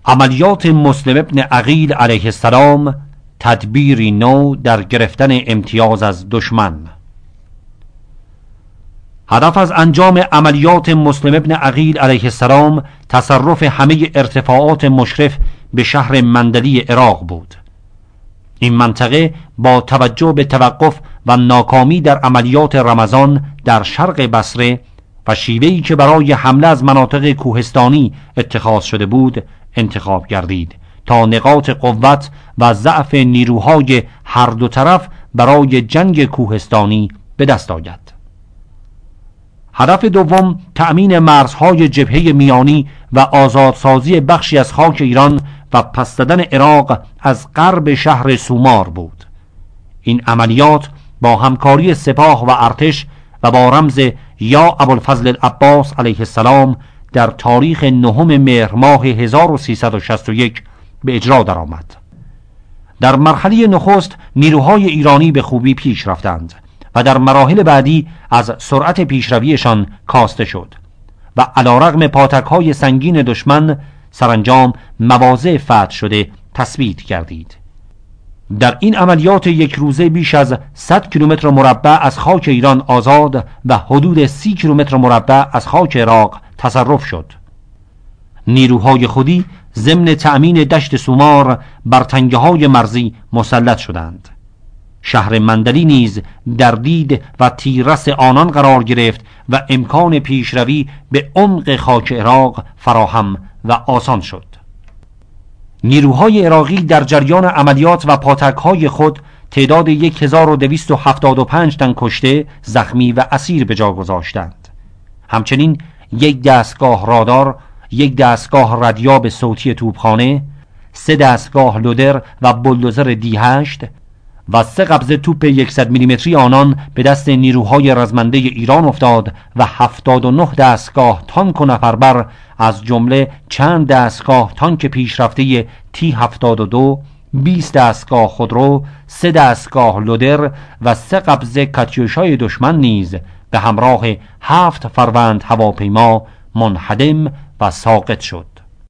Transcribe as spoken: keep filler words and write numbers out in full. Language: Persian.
عملیات مسلم ابن عقیل علیه السلام، تدبیری نو در گرفتن امتیاز از دشمن. هدف از انجام عملیات مسلم ابن عقیل علیه السلام تصرف همه ارتفاعات مشرف به شهر مندلی عراق بود. این منطقه با توجه به توقف و ناکامی در عملیات رمضان در شرق بصره و شیوهی که برای حمله از مناطق کوهستانی اتخاذ شده بود انتخاب گردید تا نقاط قوت و ضعف نیروهای هر دو طرف برای جنگ کوهستانی به دست آید. هدف دوم تأمین مرزهای جبهه میانی و آزادسازی بخشی از خاک ایران و پس دادن عراق از غرب شهر سومار بود. این عملیات با همکاری سپاه و ارتش و با رمز یا ابوالفضل العباس علیه السلام در تاریخ نهم مهر ماه هزار و سیصد و شصت و یک به اجرا درآمد. در مرحله نخست نیروهای ایرانی به خوبی پیش رفتند و در مراحل بعدی از سرعت پیشرویشان کاسته شد و علیرغم پاتک‌های سنگین دشمن سرانجام مواضع فتح شده تثبیت گردید. در این عملیات یک روزه بیش از صد کیلومتر مربع از خاک ایران آزاد و حدود سی کیلومتر مربع از خاک عراق تصرف شد. نیروهای خودی ضمن تأمین دشت سومار بر تنگه‌های مرزی مسلط شدند. شهر مندلی نیز در دید و تیررس آنان قرار گرفت و امکان پیشروی به عمق خاک عراق فراهم و آسان شد. نیروهای عراقی در جریان عملیات و پاتک‌های خود تعداد هزار و دویست و هفتاد و پنج تن کشته، زخمی و اسیر به جا گذاشتند. همچنین یک دستگاه رادار، یک دستگاه ردیاب صوتی توپخانه، سه دستگاه لودر و بولدوزر دی هشت و سه قبضه توپ صد میلیمتری آنان به دست نیروهای رزمنده ایران افتاد و هفتاد و نه دستگاه تانک و نفربر از جمله چند دستگاه تانک پیشرفته تی هفتاد و دو، بیست دستگاه خودرو، سه دستگاه لودر و سه قبضه کاتیوشای دشمن نیز به همراه هفت فروند هواپیما منهدم و ساقط شد.